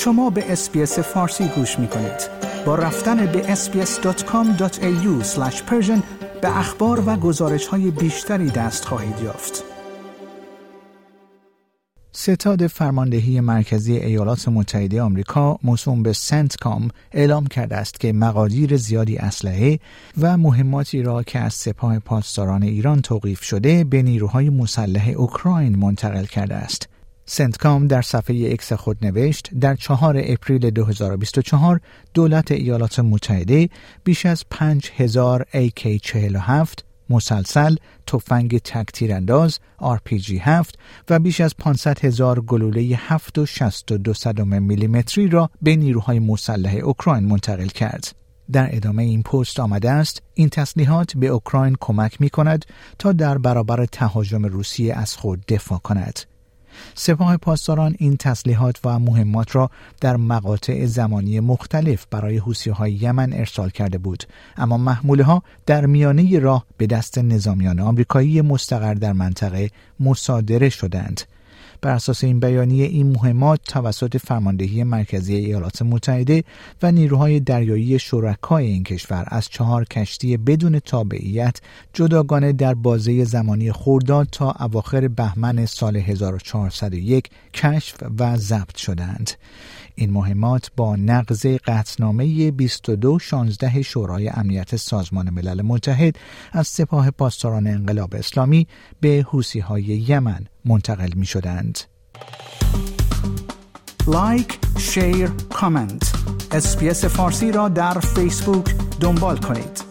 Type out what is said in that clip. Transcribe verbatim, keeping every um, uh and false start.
شما به اس‌بی‌اس فارسی گوش می‌کنید. با رفتن به اس بی اس دات کام دات ای یو اسلش پرشن به اخبار و گزارش‌های بیشتری دست خواهید یافت. ستاد فرماندهی مرکزی ایالات متحده آمریکا موسوم به سنتکام اعلام کرده است که مقادیر زیادی اسلحه و مهماتی را که از سپاه پاسداران ایران توقیف شده به نیروهای مسلح اوکراین منتقل کرده است. سنتکام در صفحه اکس خود نوشت در چهارم اپریل دو هزار و بیست و چهار دولت ایالات متحده بیش از پنج هزار ای کی چهل و هفت مسلسل، تفنگ تک تیرانداز آر پی جی هفت و بیش از پانصد هزار گلوله هفت و شصت و دو صدم میلیمتری را به نیروهای مسلح اوکراین منتقل کرد. در ادامه این پست آمده است این تسلیحات به اوکراین کمک می کند تا در برابر تهاجم روسیه از خود دفاع کند. سپاه پاسداران این تسلیحات و مهمات را در مقاطع زمانی مختلف برای حوثی‌های یمن ارسال کرده بود، اما محموله‌ها در میانه راه به دست نظامیان آمریکایی مستقر در منطقه مصادره شدند. بر اساس این بیانیه این مهمات توسط فرماندهی مرکزی ایالات متحده و نیروهای دریایی شرکای این کشور از چهار کشتی بدون تابعیت جداگانه در بازه زمانی خرداد تا اواخر بهمن سال هزار و چهارصد و یک کشف و ضبط شدند. این مهمات با نقض قطعنامه بیست و دو شانزده شورای امنیت سازمان ملل متحد از سپاه پاسداران انقلاب اسلامی به حوثی‌های یمن منتقل می شدند. لایک، شیر، کامنت. اس‌بی‌اس فارسی را در فیسبوک دنبال کنید.